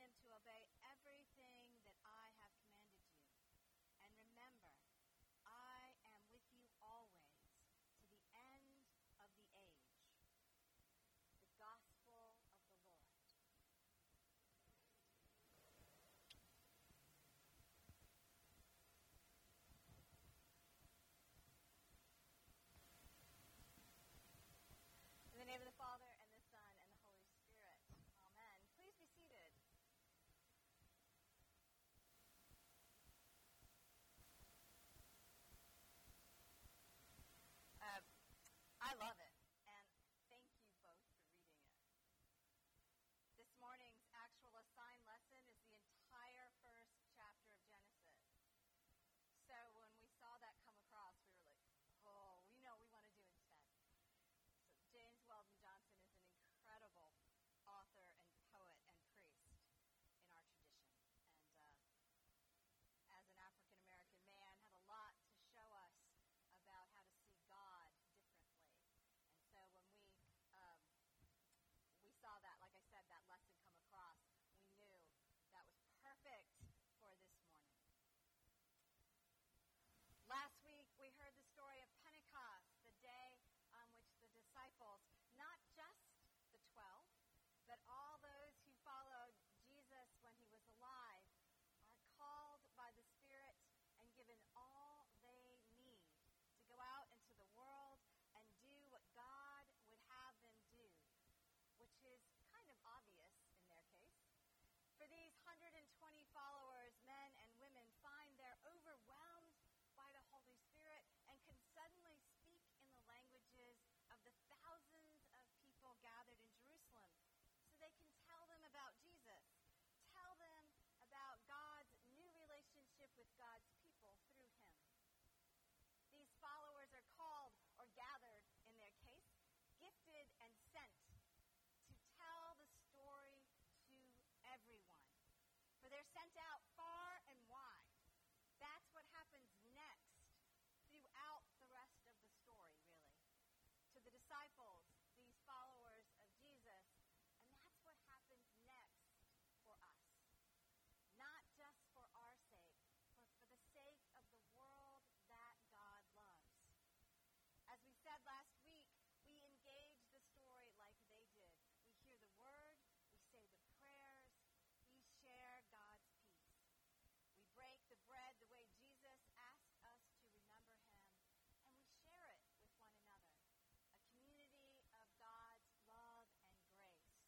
him to obey everything that I have commanded you. And remember, I am with you always to the end of the age. The gospel of the Lord. In the name of the Father, and the Son, and the Holy Spirit. Amen. Please be seated. I love it, and thank you both for reading it. This morning's actual assigned lesson is the entire first chapter of Genesis. So when we saw that come across, we were like, oh, we know we want to do instead. So James Weldon Johnson is an incredible author and poet and priest in our tradition. And as an African-American man, had a lot to show us about how to see God differently. And so when we saw that, like I said, that lesson come across, we knew that was perfect for this morning. Last week, we heard the story of Pentecost, the day on which the disciples, not just the 12, but all those who followed Jesus when he was alive, are called by the Spirit and given all they need to go out into the world and do what God would have them do, which is kind of obvious in their case. For these 120 followers, men and women, find they're overwhelmed by the Holy Spirit and can suddenly speak in the languages of the thousands of people gathered in Jerusalem. So they can tell them about Jesus, tell them about God's new relationship with God's people through him. These followers are called, or gathered in their case, gifted and sent to tell the story to everyone. For they're sent out far and wide. That's what happens next throughout the rest of the story, really. To the disciples, these followers of Jesus, and that's what happens next for us. Not just for our sake, but for the sake of the world that God loves. As we said last week, we engage the story like they did. We hear the word, we say the prayers, we share God's peace. We break the bread the way Jesus asked us to remember him, and we share it with one another, a community of God's love and grace.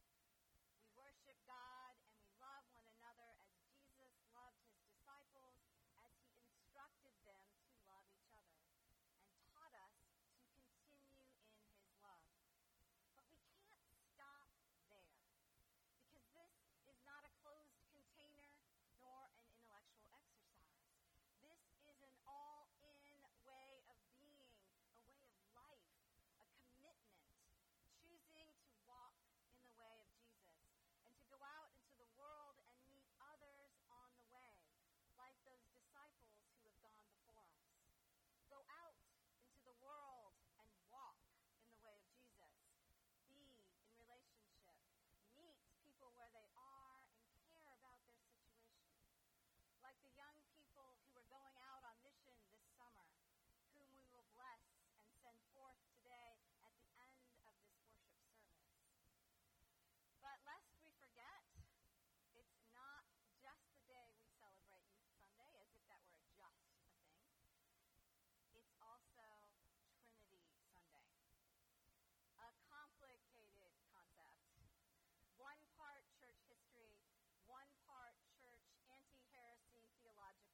We worship God and we love one another as Jesus loved his disciples, as he instructed them to love each other and taught us to continue in his love. But we can't stop there, because this is not a closed container nor an intellectual exercise. This is an all-in way of being, a way of life, a commitment, choosing to walk in the way of Jesus and to go out into the world and meet others on the way, like those disciples who have gone before us. Go out into the world and walk in the way of Jesus. Be in relationship. Meet people where they are and care about their situation. Like the young people who are going out on mission this summer, whom we will bless and send forth today at the end of this worship service. But lest we forget, it's not just the day we celebrate Youth Sunday, as if that were just a thing. It's also Trinity Sunday, a complicated concept. One part church history, one part church anti-heresy theological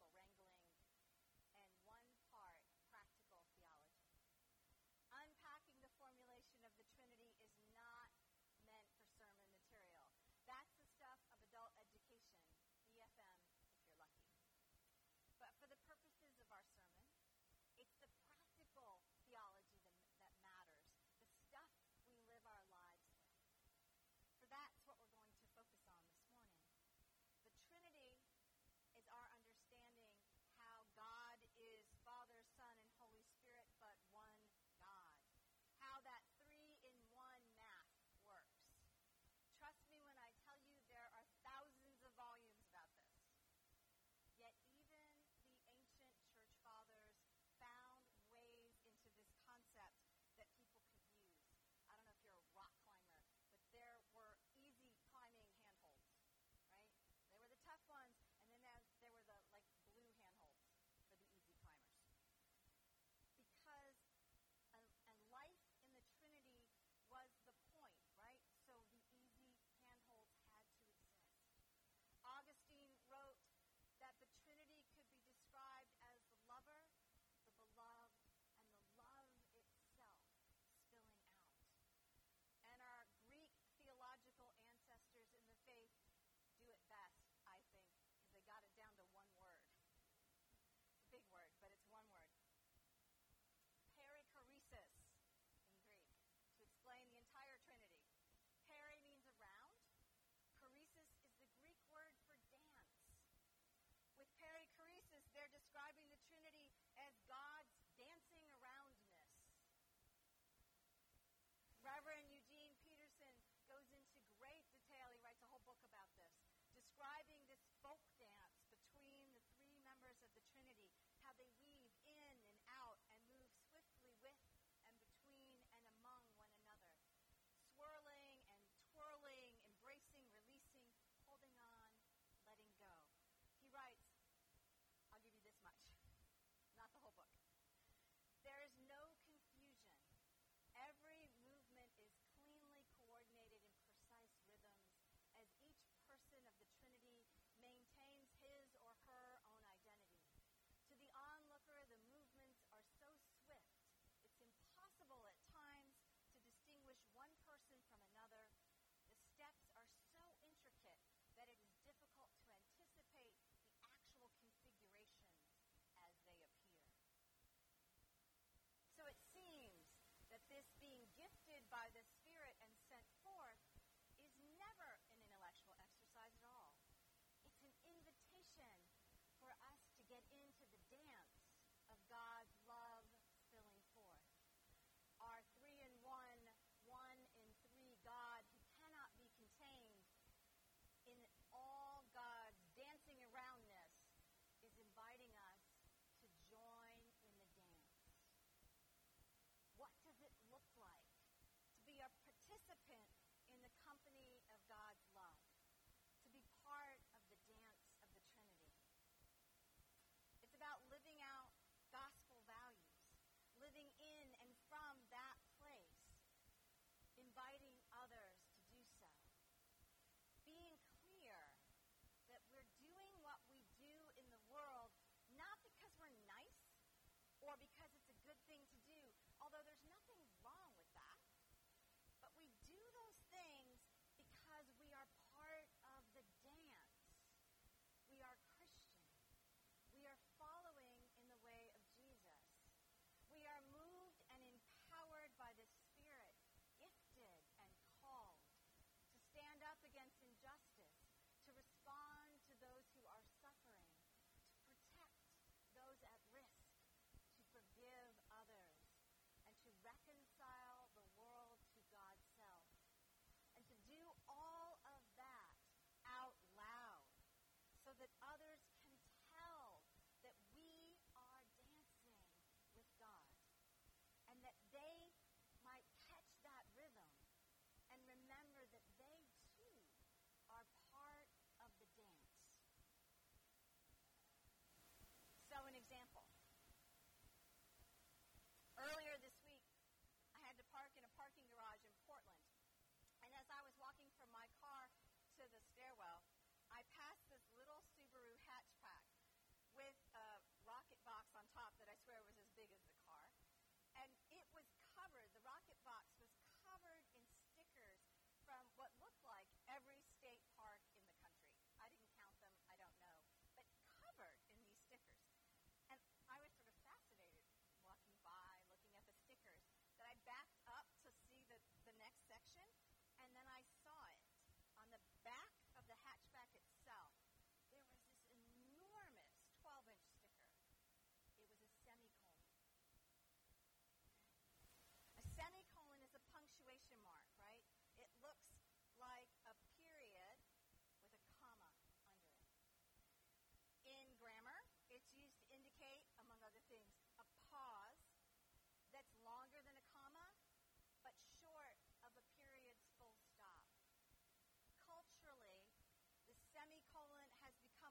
ones, and then there were the blue handholds for the easy climbers. Because and life in the Trinity was the point, right? So the easy handholds had to exist. Augustine wrote that the Trinity could be described as the lover, the beloved, and the love itself spilling out. And our Greek theological ancestors in the faith do it best, I think, because they got it down to one word. It's a big word, but it's one word. Perichoresis in Greek, to explain the entire Trinity. Peri means around. Choresis is the Greek word for dance. With perichoresis, they're describing the Trinity as God's dancing aroundness. Reverend Eugene Peterson goes into great detail. He writes a whole book about this, describing this folk dance between the three members of the Trinity, how they weave in and out and move swiftly with and between and among one another, swirling and twirling, embracing, releasing, holding on, letting go. He writes, I'll give you this much, not the whole book. There is no confusion. Every movement is cleanly coordinated in precise rhythms as each person of the Trinity maintains his or her own identity. To the onlooker, the movements are so swift, it's impossible at times to distinguish one person from another. The steps are so intricate that it is difficult to anticipate the actual configurations as they appear. So it seems that this being gifted by the Spirit and sent forth is never an intellectual exercise at all. It's an invitation for us to get into the dance of God's love spilling forth. Our three-in-one, one-in-three God who cannot be contained in all God's dancing aroundness is inviting us to join in the dance. What does it look like to be a participant in the company of God's love, to be part of the dance of the Trinity? It's about living out gospel values, living in and from that place, inviting others to do so, being clear that we're doing what we do in the world not because we're nice or because it's a good thing to do, although there's nothing wrong with that. But we do those things because we are part of the dance. We are Christian. We are following in the way of Jesus. We are moved and empowered by the Spirit, gifted and called to stand up against injustice, to respond to those who are suffering, to protect those at risk, to forgive others, and to reconcile the world to God's self. And to do all of that out loud so that others can tell that we are dancing with God and that they might catch that rhythm and remember that they too are part of the dance. So an example. Earlier this week, I had to park in a parking garage in Portland. And as I was walking from my car to the stairwell, I passed this little Subaru hatchback with a rocket box on top that I swear was as big as the car. And it was covered, the rocket box was covered in stickers from what looked like every state park in the country. I didn't count them, I don't know, but covered in these stickers. And I was sort of fascinated walking by, looking at the stickers, that I backed up to see the next section, and then I saw it. On the back of the hatchback itself, there was this enormous 12-inch sticker. It was a semicolon. A semicolon is a punctuation mark, right? It looks like a period with a comma under it. In grammar, it's used to indicate, among other things, a pause that's longer than a comma, but short of a period's full stop. Culturally, the semicolon has become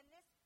And this